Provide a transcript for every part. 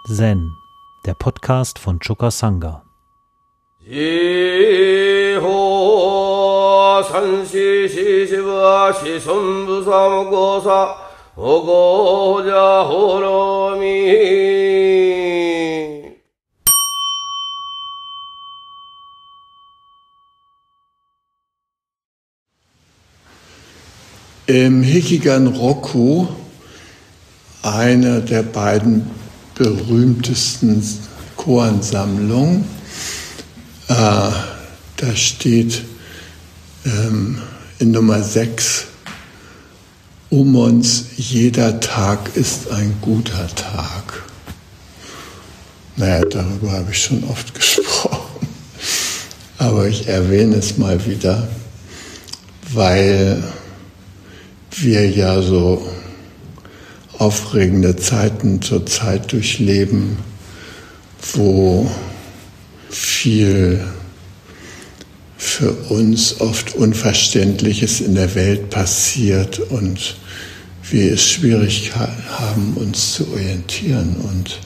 Zen, der Podcast von Choka Sangha. Im Hikigan Roku, einer der beiden berühmtesten Koan-Sammlungen, da steht in Nummer 6, Umons, jeder Tag ist ein guter Tag. Naja, darüber habe ich schon oft gesprochen, aber ich erwähne es mal wieder, weil wir ja so aufregende Zeiten zurzeit durchleben, wo viel für uns oft Unverständliches in der Welt passiert und wir es schwierig haben, uns zu orientieren. Und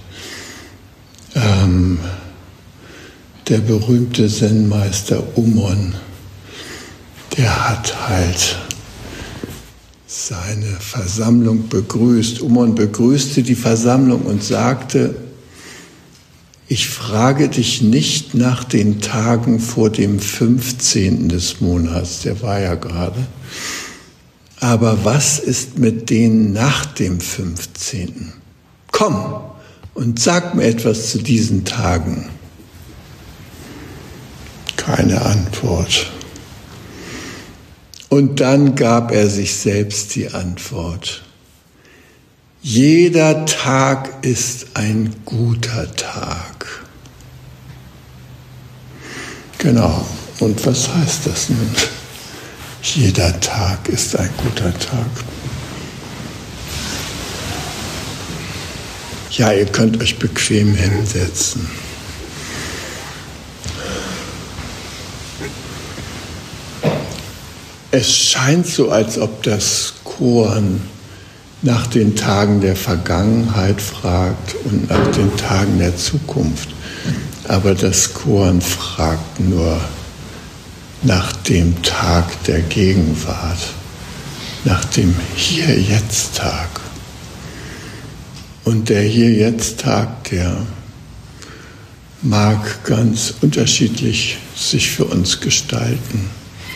der berühmte Zen-Meister Umon, der hat halt seine Versammlung begrüßt. Umon begrüßte die Versammlung und sagte: Ich frage dich nicht nach den Tagen vor dem 15. des Monats, der war ja gerade, aber was ist mit denen nach dem 15.? Komm und sag mir etwas zu diesen Tagen. Keine Antwort. Und dann gab er sich selbst die Antwort: Jeder Tag ist ein guter Tag. Genau. Und was heißt das nun? Jeder Tag ist ein guter Tag. Ja, ihr könnt euch bequem hinsetzen. Es scheint so, als ob das Koan nach den Tagen der Vergangenheit fragt und nach den Tagen der Zukunft. Aber das Koan fragt nur nach dem Tag der Gegenwart, nach dem Hier-Jetzt-Tag. Und der Hier-Jetzt-Tag, der mag ganz unterschiedlich sich für uns gestalten.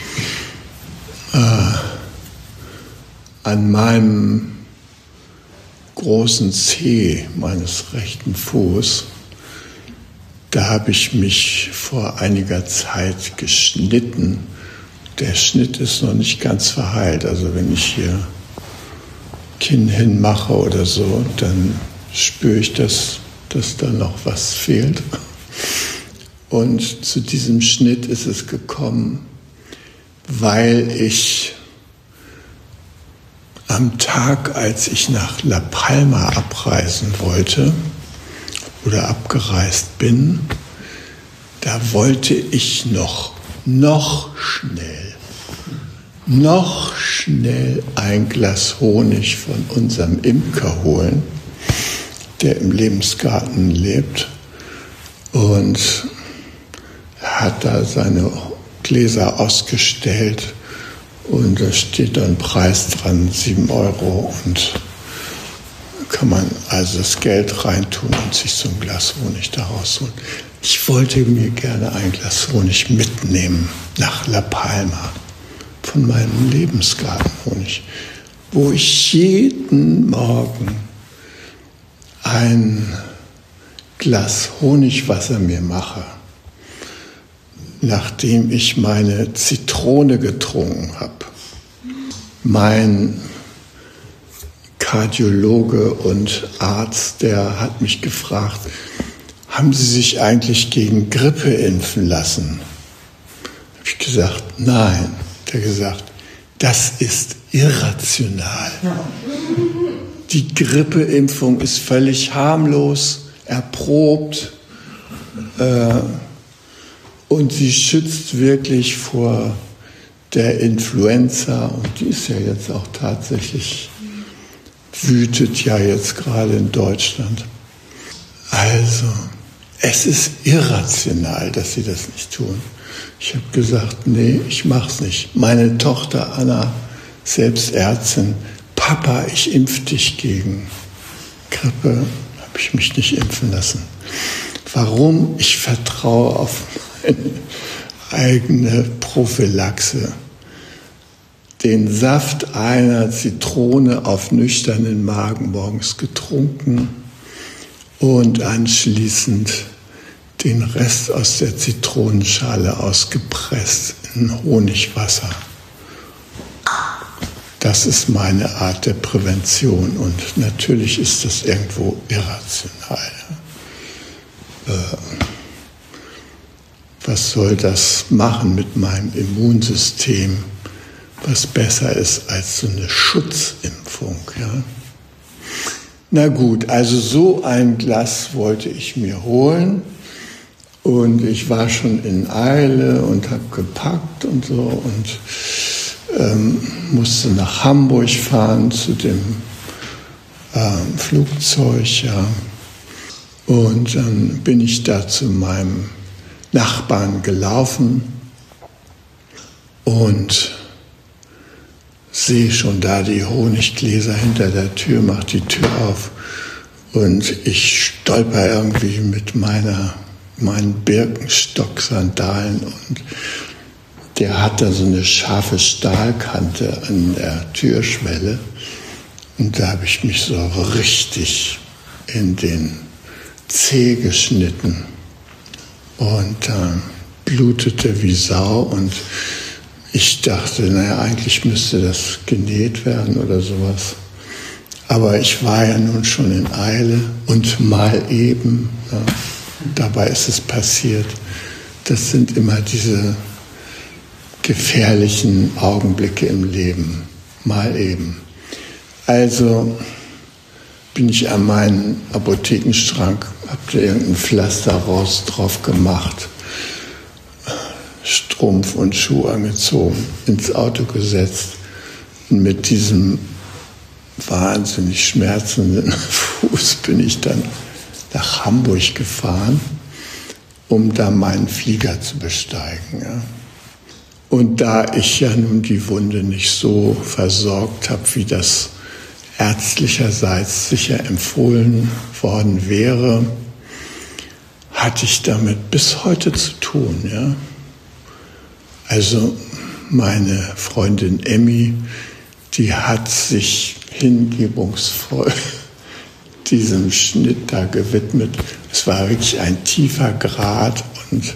An meinem großen Zeh meines rechten Fuß, da habe ich mich vor einiger Zeit geschnitten. Der Schnitt ist noch nicht ganz verheilt. Also wenn ich hier Kinn hinmache oder so, dann spüre ich, dass da noch was fehlt. Und zu diesem Schnitt ist es gekommen, weil ich am Tag, als ich nach La Palma abreisen wollte oder abgereist bin, da wollte ich noch schnell ein Glas Honig von unserem Imker holen, der im Lebensgarten lebt, und er hat da seine Gläser ausgestellt und da steht dann Preis dran, 7 €, und kann man also das Geld reintun und sich so ein Glas Honig daraus holen. Ich wollte mir gerne ein Glas Honig mitnehmen nach La Palma von meinem Lebensgartenhonig, wo ich jeden Morgen ein Glas Honigwasser mir mache, nachdem ich meine Zitrone getrunken habe. Mein Kardiologe und Arzt, der hat mich gefragt: Haben Sie sich eigentlich gegen Grippe impfen lassen? Habe ich gesagt: Nein. Der hat gesagt: Das ist irrational. Die Grippeimpfung ist völlig harmlos, erprobt, und sie schützt wirklich vor der Influenza, und die ist ja jetzt auch tatsächlich, wütet ja jetzt gerade in Deutschland. Also, es ist irrational, dass sie das nicht tun. Ich habe gesagt, nee, ich mach's nicht. Meine Tochter Anna, selbst Ärztin, Papa, ich impf dich gegen Grippe, habe ich mich nicht impfen lassen. Warum? Ich vertraue auf meine eigene Prophylaxe. Den Saft einer Zitrone auf nüchternen Magen morgens getrunken und anschließend den Rest aus der Zitronenschale ausgepresst in Honigwasser. Das ist meine Art der Prävention und natürlich ist das irgendwo irrational. Was soll das machen mit meinem Immunsystem, was besser ist als so eine Schutzimpfung? Ja? Na gut, also so ein Glas wollte ich mir holen. Und ich war schon in Eile und habe gepackt und so und musste nach Hamburg fahren zu dem Flugzeug. Ja. Und dann bin ich da zu meinem Nachbarn gelaufen und sehe schon da die Honiggläser hinter der Tür, mache die Tür auf und ich stolper irgendwie mit meinen Birkenstock-Sandalen und der hat da so eine scharfe Stahlkante an der Türschwelle und da habe ich mich so richtig in den Zeh geschnitten und blutete wie Sau und ich dachte, naja, eigentlich müsste das genäht werden oder sowas. Aber ich war ja nun schon in Eile und mal eben, ja, dabei ist es passiert. Das sind immer diese gefährlichen Augenblicke im Leben, mal eben. Also bin ich an meinen Apothekenschrank, hab da irgendein Pflaster drauf gemacht, Strumpf und Schuh angezogen, ins Auto gesetzt und mit diesem wahnsinnig schmerzenden Fuß bin ich dann nach Hamburg gefahren, um da meinen Flieger zu besteigen. Ja. Und da ich ja nun die Wunde nicht so versorgt habe, wie das ärztlicherseits sicher empfohlen worden wäre, hatte ich damit bis heute zu tun. Ja. Also meine Freundin Emmy, die hat sich hingebungsvoll diesem Schnitt da gewidmet. Es war wirklich ein tiefer Grat und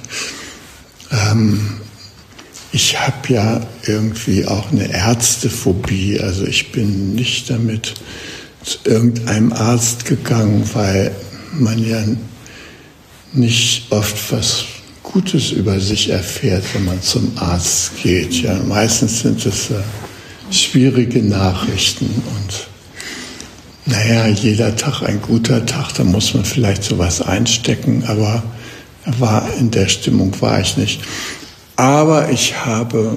ich habe ja irgendwie auch eine Ärztephobie. Also ich bin nicht damit zu irgendeinem Arzt gegangen, weil man ja nicht oft was Gutes über sich erfährt, wenn man zum Arzt geht. Ja, meistens sind es schwierige Nachrichten und naja, jeder Tag ein guter Tag, da muss man vielleicht sowas einstecken, aber in der Stimmung war ich nicht. Aber ich habe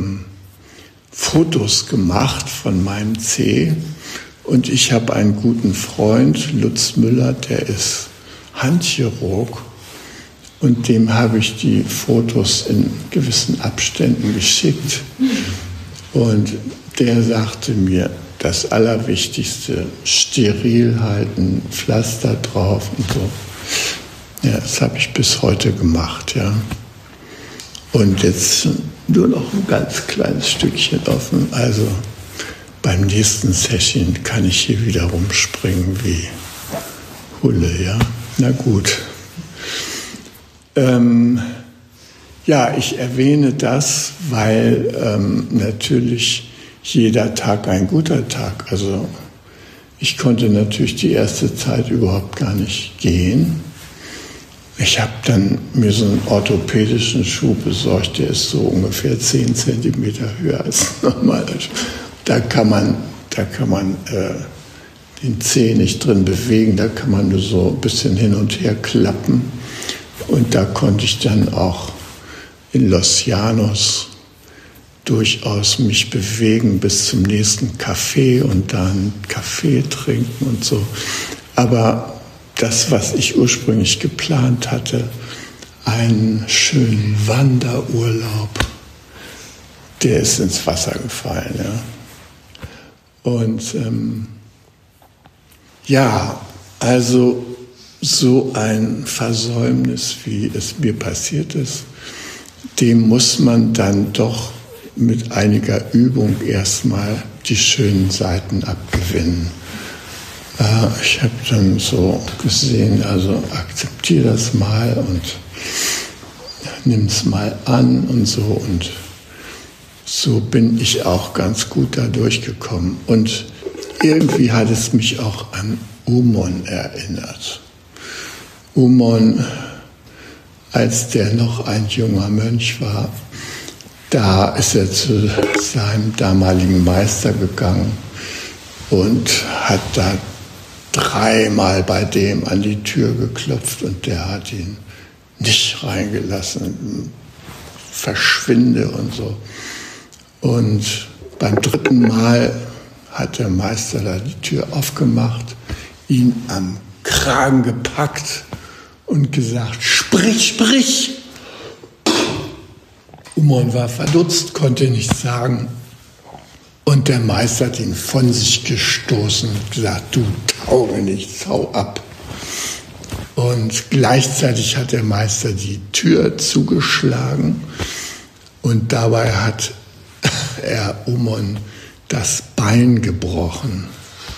Fotos gemacht von meinem Zeh und ich habe einen guten Freund, Lutz Müller, der ist Handchirurg und dem habe ich die Fotos in gewissen Abständen geschickt und der sagte mir, das Allerwichtigste, steril halten, Pflaster drauf und so. Ja, das habe ich bis heute gemacht, ja. Und jetzt nur noch ein ganz kleines Stückchen offen. Also beim nächsten Session kann ich hier wieder rumspringen wie Hulle, ja. Na gut. Ja, ich erwähne das, weil natürlich jeder Tag ein guter Tag. Also ich konnte natürlich die erste Zeit überhaupt gar nicht gehen. Ich habe dann mir so einen orthopädischen Schuh besorgt, der ist so ungefähr 10 Zentimeter höher als normal. Da kann man den Zeh nicht drin bewegen, da kann man nur so ein bisschen hin und her klappen. Und da konnte ich dann auch in Los Llanos durchaus mich bewegen bis zum nächsten Café und dann Kaffee trinken und so. Aber das, was ich ursprünglich geplant hatte, einen schönen Wanderurlaub, der ist ins Wasser gefallen. Ja. Und also so ein Versäumnis, wie es mir passiert ist, dem muss man dann doch mit einiger Übung erstmal die schönen Seiten abgewinnen. Ich habe dann so gesehen, also akzeptiere das mal und nimm es mal an und so. Und so bin ich auch ganz gut da durchgekommen. Und irgendwie hat es mich auch an Umon erinnert. Umon, als der noch ein junger Mönch war, da ist er zu seinem damaligen Meister gegangen und hat da 3-mal bei dem an die Tür geklopft und der hat ihn nicht reingelassen. Verschwinde und so. Und beim 3. Mal hat der Meister da die Tür aufgemacht, ihn am Kragen gepackt und gesagt, sprich, sprich! Umon war verdutzt, konnte nichts sagen. Und der Meister hat ihn von sich gestoßen und gesagt, du Taugenichts, hau ab. Und gleichzeitig hat der Meister die Tür zugeschlagen und dabei hat er Umon das Bein gebrochen.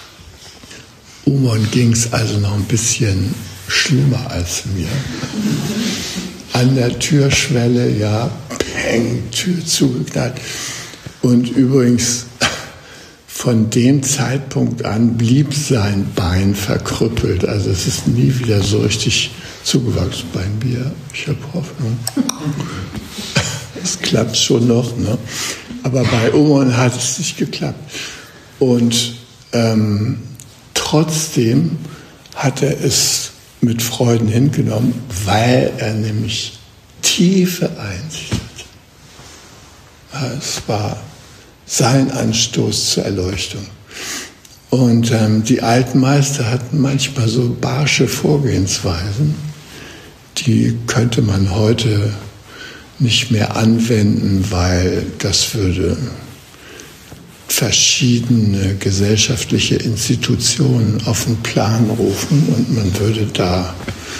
Umon ging es also noch ein bisschen schlimmer als mir. An der Türschwelle, ja, peng, Tür zugeknallt. Und übrigens, von dem Zeitpunkt an blieb sein Bein verkrüppelt. Also es ist nie wieder so richtig zugewachsen bei mir. Ich habe Hoffnung. Es klappt schon noch, ne? Aber bei Umon hat es nicht geklappt. Und trotzdem hat er es mit Freuden hingenommen, weil er nämlich tiefe Einsicht hatte. Es war sein Anstoß zur Erleuchtung. Und die alten Meister hatten manchmal so barsche Vorgehensweisen, die könnte man heute nicht mehr anwenden, weil das würde verschiedene gesellschaftliche Institutionen auf den Plan rufen und man würde da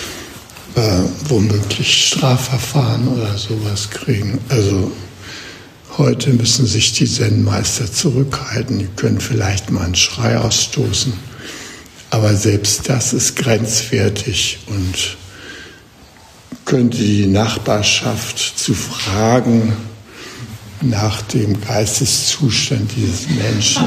womöglich Strafverfahren oder sowas kriegen. Also heute müssen sich die Zen-Meister zurückhalten, die können vielleicht mal einen Schrei ausstoßen, aber selbst das ist grenzwertig und könnte die Nachbarschaft zu fragen nach dem Geisteszustand dieses Menschen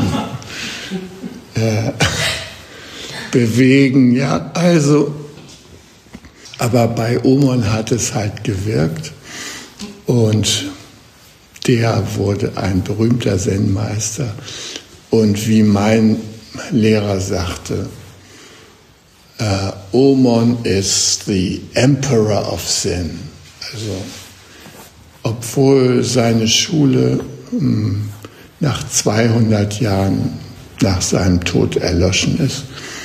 bewegen. Ja, also, aber bei Umon hat es halt gewirkt und der wurde ein berühmter Zen-Meister. Und wie mein Lehrer sagte, Umon is the Emperor of Zen. Also, obwohl seine Schule nach 200 Jahren nach seinem Tod erloschen ist,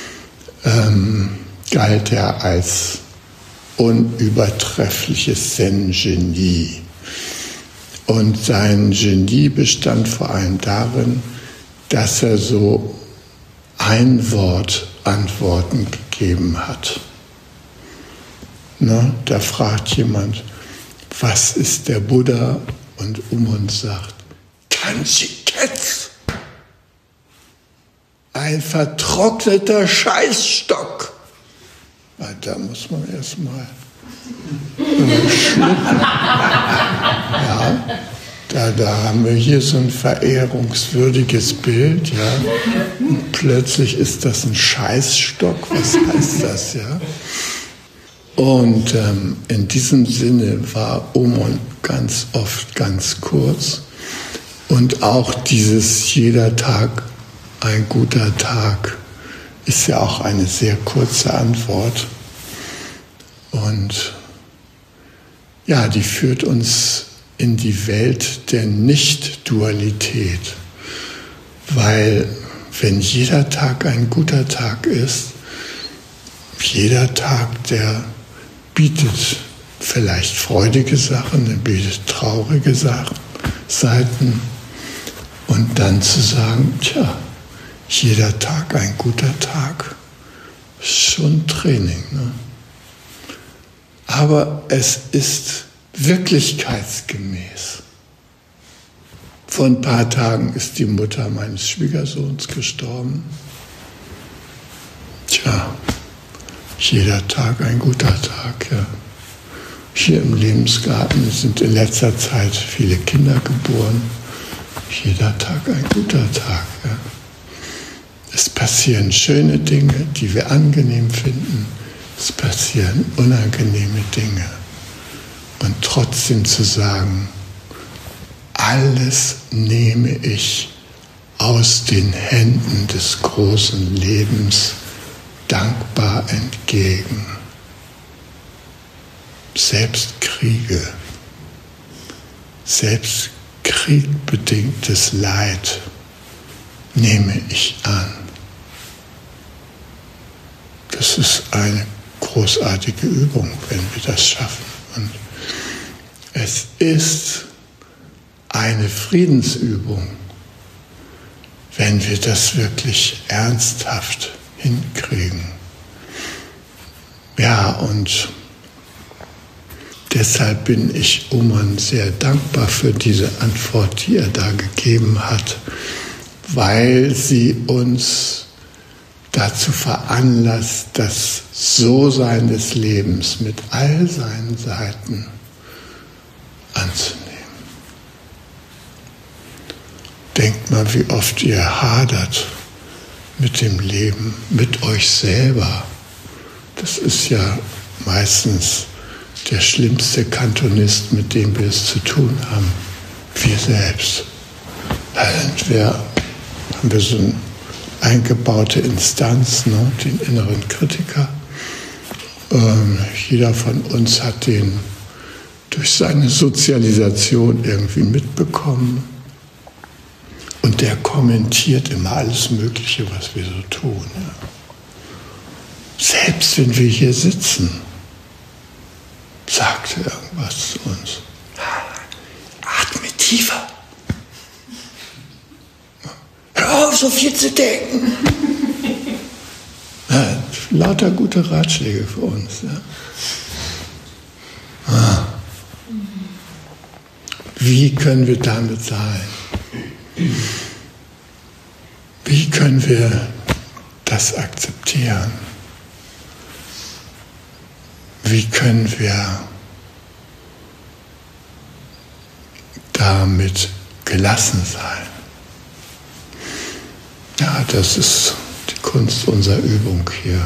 galt er als unübertreffliches Zen-Genie. Und sein Genie bestand vor allem darin, dass er so ein Wort Antworten gegeben hat. Na, da fragt jemand, was ist der Buddha? Und Umon sagt, Tanchiketsu, ein vertrockneter Scheißstock. Na, da muss man erstmal schlucken. Ja, da haben wir hier so ein verehrungswürdiges Bild, ja. Und plötzlich ist das ein Scheißstock. Was heißt das, ja? Und in diesem Sinne war Umon ganz oft ganz kurz. Und auch dieses jeder Tag ein guter Tag ist ja auch eine sehr kurze Antwort. Und ja, die führt uns in die Welt der Nicht-Dualität. Weil wenn jeder Tag ein guter Tag ist, jeder Tag, der bietet vielleicht freudige Sachen, der bietet traurige Seiten. Und dann zu sagen, tja, jeder Tag ein guter Tag, ist schon Training. Ne? Aber es ist wirklichkeitsgemäß. Vor ein paar Tagen ist die Mutter meines Schwiegersohns gestorben. Tja, jeder Tag ein guter Tag. Ja. Hier im Lebensgarten sind in letzter Zeit viele Kinder geboren. Jeder Tag ein guter Tag. Ja. Es passieren schöne Dinge, die wir angenehm finden. Es passieren unangenehme Dinge. Und trotzdem zu sagen, alles nehme ich aus den Händen des großen Lebens dankbar entgegen. Selbst Kriege, selbst kriegbedingtes Leid nehme ich an. Das ist eine großartige Übung, wenn wir das schaffen. Und es ist eine Friedensübung, wenn wir das wirklich ernsthaft hinkriegen. Ja, und deshalb bin ich Oman sehr dankbar für diese Antwort, die er da gegeben hat, weil sie uns dazu veranlasst, das So-Sein des Lebens mit all seinen Seiten anzunehmen. Denkt mal, wie oft ihr hadert mit dem Leben, mit euch selber. Das ist ja meistens der schlimmste Kantonist, mit dem wir es zu tun haben. Wir selbst. Haben wir so eine eingebaute Instanz, ne, den inneren Kritiker. Jeder von uns hat den durch seine Sozialisation irgendwie mitbekommen. Und der kommentiert immer alles Mögliche, was wir so tun. Ja. Selbst wenn wir hier sitzen, sagt er irgendwas zu uns. Atme tiefer. Hör auf, so viel zu denken. Ja, lauter gute Ratschläge für uns. Ja. Wie können wir damit sein? Wie können wir das akzeptieren? Wie können wir damit gelassen sein? Ja, das ist die Kunst unserer Übung hier.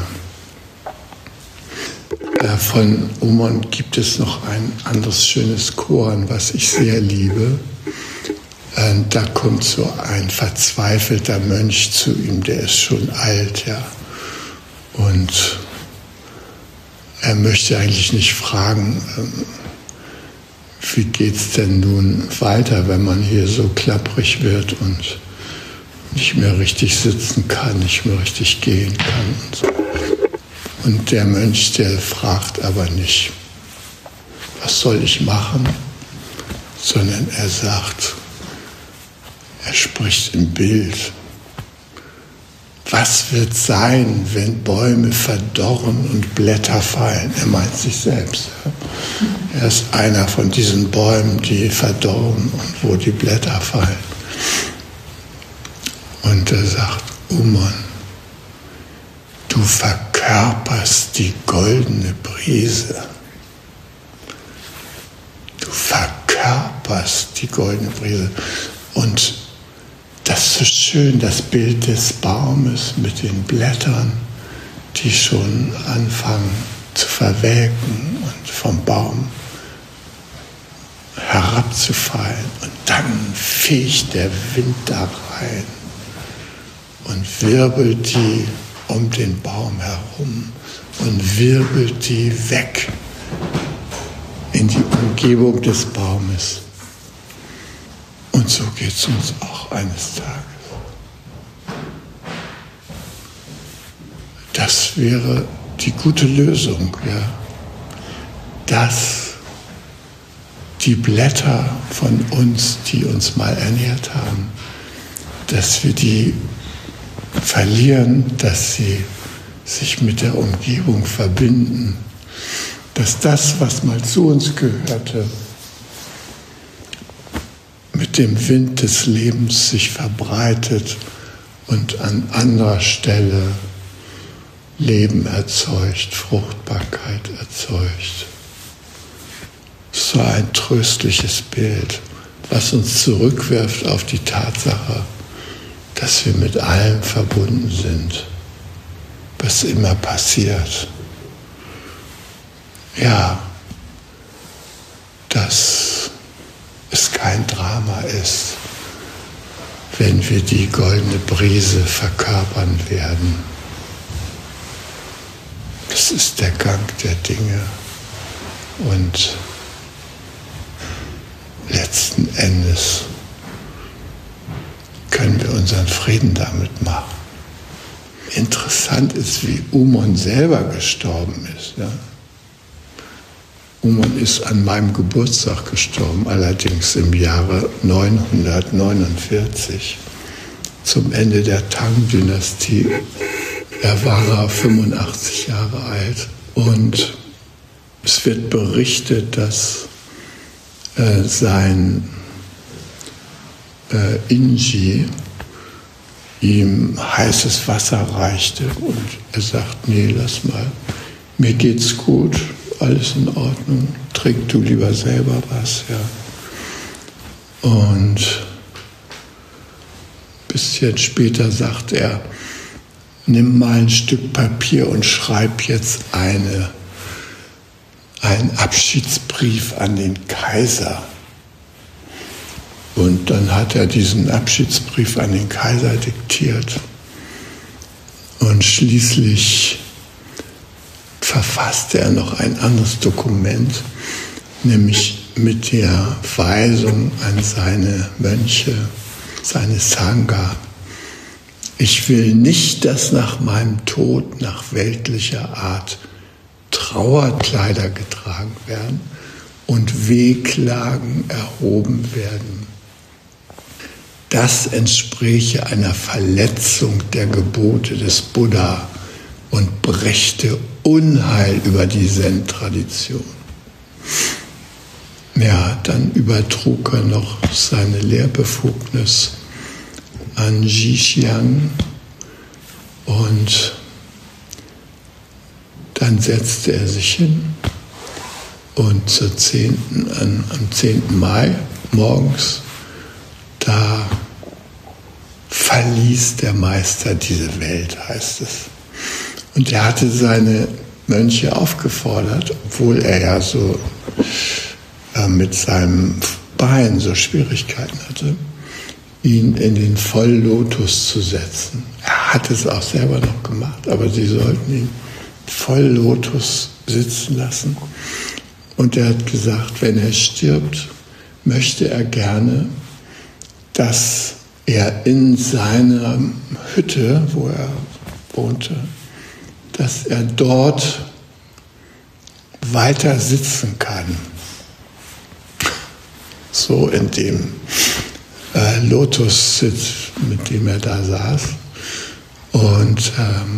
Von Oman gibt es noch ein anderes schönes Koan, was ich sehr liebe. Da kommt so ein verzweifelter Mönch zu ihm, der ist schon alt, ja. Und er möchte eigentlich nicht fragen, wie geht's denn nun weiter, wenn man hier so klapprig wird und nicht mehr richtig sitzen kann, nicht mehr richtig gehen kann und so. Und der Mönch, der fragt aber nicht, was soll ich machen, sondern er sagt, er spricht im Bild. Was wird sein, wenn Bäume verdorren und Blätter fallen? Er meint sich selbst. Er ist einer von diesen Bäumen, die verdorren und wo die Blätter fallen. Und er sagt, Oman, du verkörperst die goldene Brise. Du verkörperst die goldene Brise. Und das ist so schön, das Bild des Baumes mit den Blättern, die schon anfangen zu verwelken und vom Baum herabzufallen. Und dann fegt der Wind da rein und wirbelt die um den Baum herum und wirbelt die weg in die Umgebung des Baumes. Und so geht es uns auch eines Tages. Das wäre die gute Lösung, ja, dass die Blätter von uns, die uns mal ernährt haben, dass wir die verlieren, dass sie sich mit der Umgebung verbinden, dass das, was mal zu uns gehörte, mit dem Wind des Lebens sich verbreitet und an anderer Stelle Leben erzeugt, Fruchtbarkeit erzeugt. So ein tröstliches Bild, was uns zurückwirft auf die Tatsache, dass wir mit allem verbunden sind, was immer passiert. Ja, dass es kein Drama ist, wenn wir die goldene Brise verkörpern werden. Das ist der Gang der Dinge und letzten Endes können wir unseren Frieden damit machen. Interessant ist, wie Umon selber gestorben ist. Ja? Umon ist an meinem Geburtstag gestorben, allerdings im Jahre 949, zum Ende der Tang-Dynastie. Er war 85 Jahre alt und es wird berichtet, dass sein Inji ihm heißes Wasser reichte und er sagt, nee, lass mal, mir geht's gut, alles in Ordnung, trink du lieber selber was, ja. Und ein bisschen später sagt er, nimm mal ein Stück Papier und schreib jetzt einen Abschiedsbrief an den Kaiser. Und dann hat er diesen Abschiedsbrief an den Kaiser diktiert. Und schließlich verfasste er noch ein anderes Dokument, nämlich mit der Weisung an seine Mönche, seine Sangha. Ich will nicht, dass nach meinem Tod nach weltlicher Art Trauerkleider getragen werden und Wehklagen erhoben werden. Das entspräche einer Verletzung der Gebote des Buddha und brächte Unheil über die Zen-Tradition. Ja, dann übertrug er noch seine Lehrbefugnis an Zhixiang und dann setzte er sich hin und am 10. Mai morgens, da verließ der Meister diese Welt, heißt es. Und er hatte seine Mönche aufgefordert, obwohl er ja so mit seinem Bein so Schwierigkeiten hatte, ihn in den Volllotus zu setzen. Er hat es auch selber noch gemacht, aber sie sollten ihn Volllotus sitzen lassen. Und er hat gesagt, wenn er stirbt, möchte er gerne, dass er in seiner Hütte, wo er wohnte, dass er dort weiter sitzen kann. So in dem Lotussitz, mit dem er da saß. Und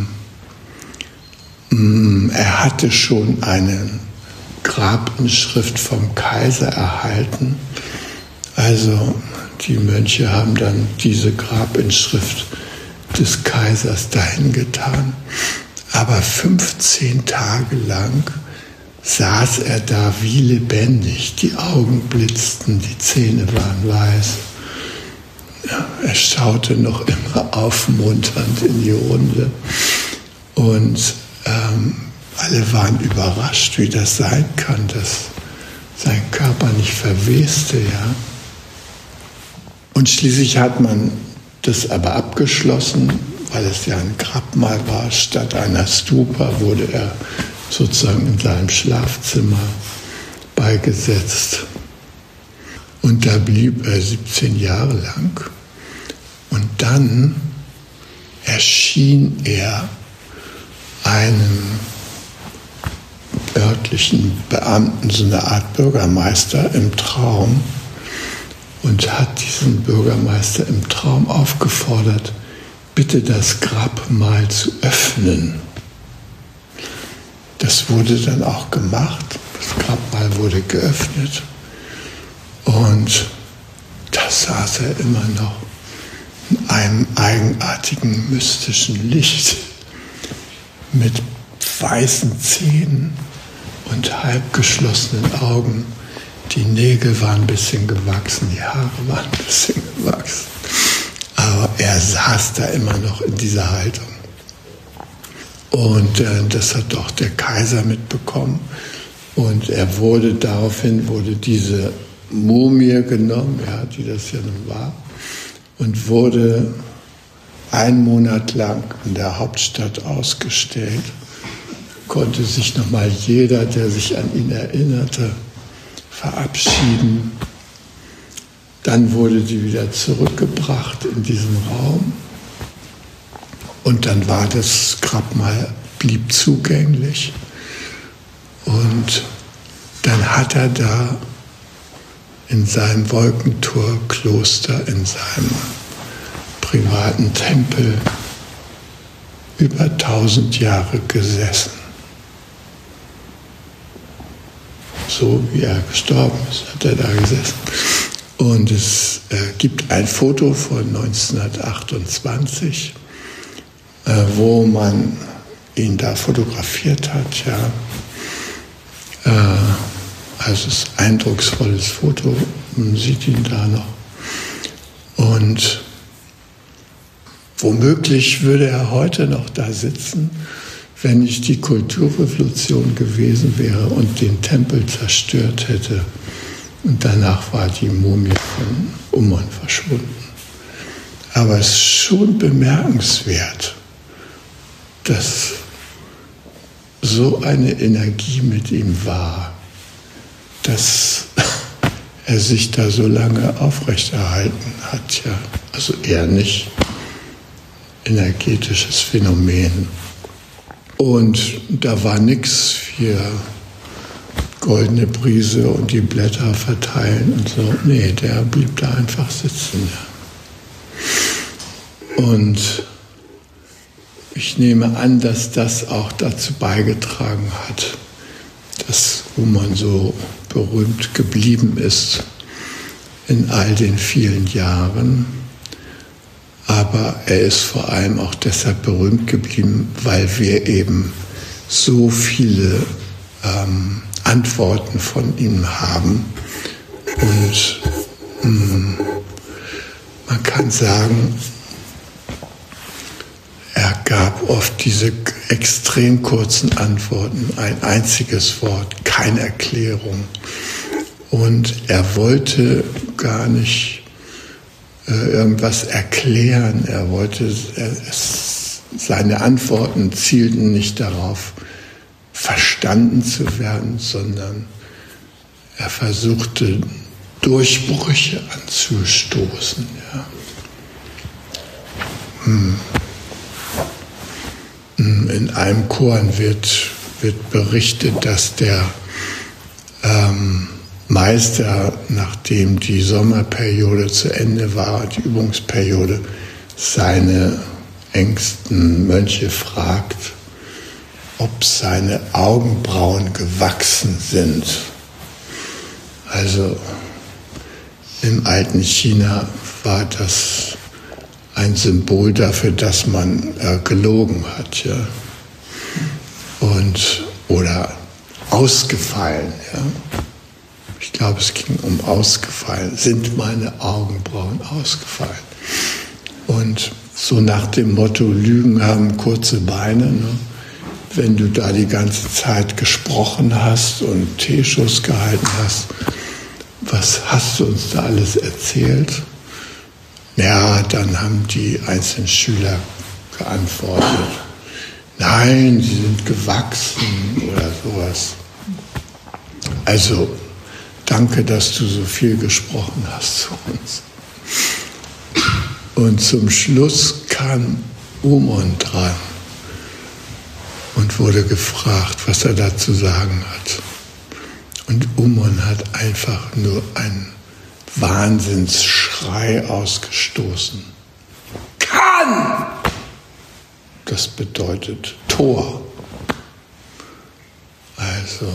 er hatte schon eine Grabinschrift vom Kaiser erhalten. Also die Mönche haben dann diese Grabinschrift des Kaisers dahin getan. Aber 15 Tage lang saß er da wie lebendig. Die Augen blitzten, die Zähne waren weiß. Ja, er schaute noch immer aufmunternd in die Runde. Und alle waren überrascht, wie das sein kann, dass sein Körper nicht verweste, ja. Und schließlich hat man das aber abgeschlossen, weil es ja ein Grabmal war. Statt einer Stupa wurde er sozusagen in seinem Schlafzimmer beigesetzt. Und da blieb er 17 Jahre lang. Und dann erschien er einem öffentlichen Beamten, so eine Art Bürgermeister im Traum, und hat diesen Bürgermeister im Traum aufgefordert, bitte das Grabmal zu öffnen. Das wurde dann auch gemacht. Das Grabmal wurde geöffnet. Und da saß er immer noch in einem eigenartigen, mystischen Licht mit weißen Zähnen und halb geschlossenen Augen. Die Nägel waren ein bisschen gewachsen, die Haare waren ein bisschen gewachsen. Aber er saß da immer noch in dieser Haltung. Und das hat auch der Kaiser mitbekommen. Und daraufhin wurde diese Mumie genommen, ja, die das ja nun war, und wurde 1 Monat lang in der Hauptstadt ausgestellt. Konnte sich nochmal jeder, der sich an ihn erinnerte, verabschieden. Dann wurde die wieder zurückgebracht in diesen Raum. Und dann war das Grabmal, blieb zugänglich. Und dann hat er da in seinem Wolkentor-Kloster, in seinem privaten Tempel, über 1000 Jahre gesessen. So wie er gestorben ist, hat er da gesessen. Und es gibt ein Foto von 1928, wo man ihn da fotografiert hat. Ja. Also es ist ein eindrucksvolles Foto, man sieht ihn da noch. Und womöglich würde er heute noch da sitzen, wenn nicht die Kulturrevolution gewesen wäre und den Tempel zerstört hätte. Und danach war die Mumie von Ummon verschwunden. Aber es ist schon bemerkenswert, dass so eine Energie mit ihm war, dass er sich da so lange aufrechterhalten hat. Ja. Also eher nicht energetisches Phänomen. Und da war nichts für goldene Brise und die Blätter verteilen und so. Nee, der blieb da einfach sitzen. Ja. Und ich nehme an, dass das auch dazu beigetragen hat, dass Ummon so berühmt geblieben ist in all den vielen Jahren. Aber er ist vor allem auch deshalb berühmt geblieben, weil wir eben so viele Antworten von ihm haben. Und man kann sagen, er gab oft diese extrem kurzen Antworten, ein einziges Wort, keine Erklärung. Und er wollte gar nicht irgendwas erklären. Seine Antworten zielten nicht darauf, verstanden zu werden, sondern er versuchte, Durchbrüche anzustoßen. Ja. In einem Koran wird berichtet, dass der Meister, nachdem die Sommerperiode zu Ende war, die Übungsperiode, seine engsten Mönche fragt, ob seine Augenbrauen gewachsen sind. Also im alten China war das ein Symbol dafür, dass man gelogen hat, ja. Oder ausgefallen, ja. Ich glaube, es ging um ausgefallen. Sind meine Augenbrauen ausgefallen? Und so nach dem Motto, Lügen haben kurze Beine. Ne? Wenn du da die ganze Zeit gesprochen hast und Teeschuss gehalten hast, was hast du uns da alles erzählt? Ja, dann haben die einzelnen Schüler geantwortet, nein, sie sind gewachsen oder sowas. Also, danke, dass du so viel gesprochen hast zu uns. Und zum Schluss kam Ummon dran und wurde gefragt, was er da zu sagen hat. Und Umon hat einfach nur einen Wahnsinnsschrei ausgestoßen. Kann! Das bedeutet Tor. Also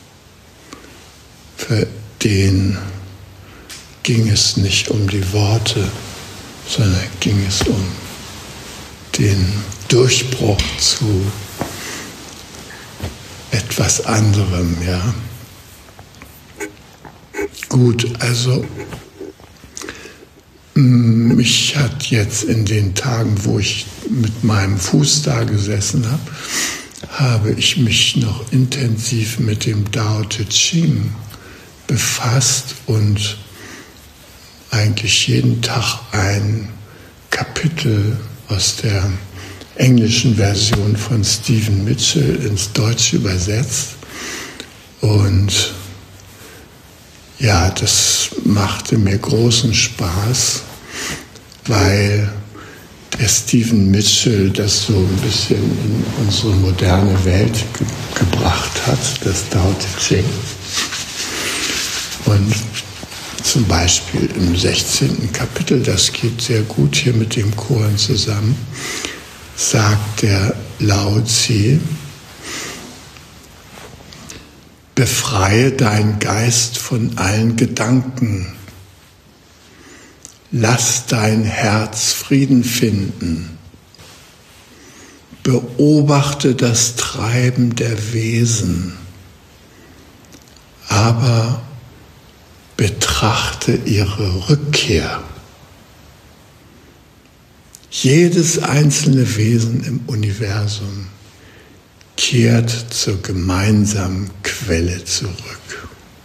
für den ging es nicht um die Worte, sondern ging es um den Durchbruch zu etwas anderem, ja. Gut, also mich hat jetzt in den Tagen, wo ich mit meinem Fuß da gesessen habe ich mich noch intensiv mit dem Tao Te Ching befasst und eigentlich jeden Tag ein Kapitel aus der englischen Version von Stephen Mitchell ins Deutsche übersetzt. Und ja, das machte mir großen Spaß, weil der Stephen Mitchell das so ein bisschen in unsere moderne Welt gebracht hat, das Tao Te Ching. Und zum Beispiel im 16. Kapitel, das geht sehr gut hier mit dem Koan zusammen, sagt der Lao Tzu: Befreie deinen Geist von allen Gedanken. Lass dein Herz Frieden finden. Beobachte das Treiben der Wesen, aber betrachte ihre Rückkehr. Jedes einzelne Wesen im Universum kehrt zur gemeinsamen Quelle zurück.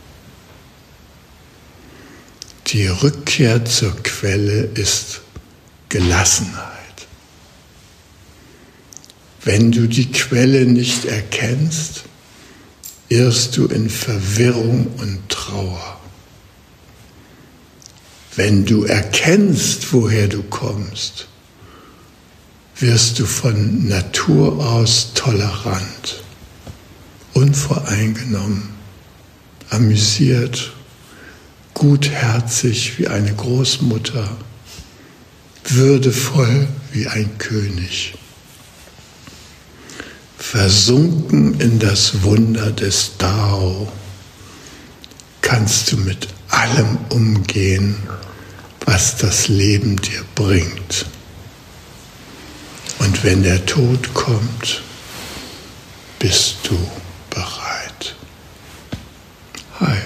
Die Rückkehr zur Quelle ist Gelassenheit. Wenn du die Quelle nicht erkennst, irrst du in Verwirrung und Trauer. Wenn du erkennst, woher du kommst, wirst du von Natur aus tolerant, unvoreingenommen, amüsiert, gutherzig wie eine Großmutter, würdevoll wie ein König. Versunken in das Wunder des Tao kannst du mit allem umgehen, was das Leben dir bringt. Und wenn der Tod kommt, bist du bereit. Hi.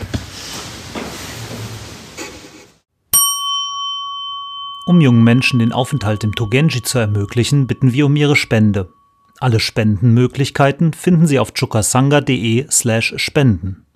Um jungen Menschen den Aufenthalt im Togenji zu ermöglichen, bitten wir um ihre Spende. Alle Spendenmöglichkeiten finden Sie auf chukasanga.de/spenden.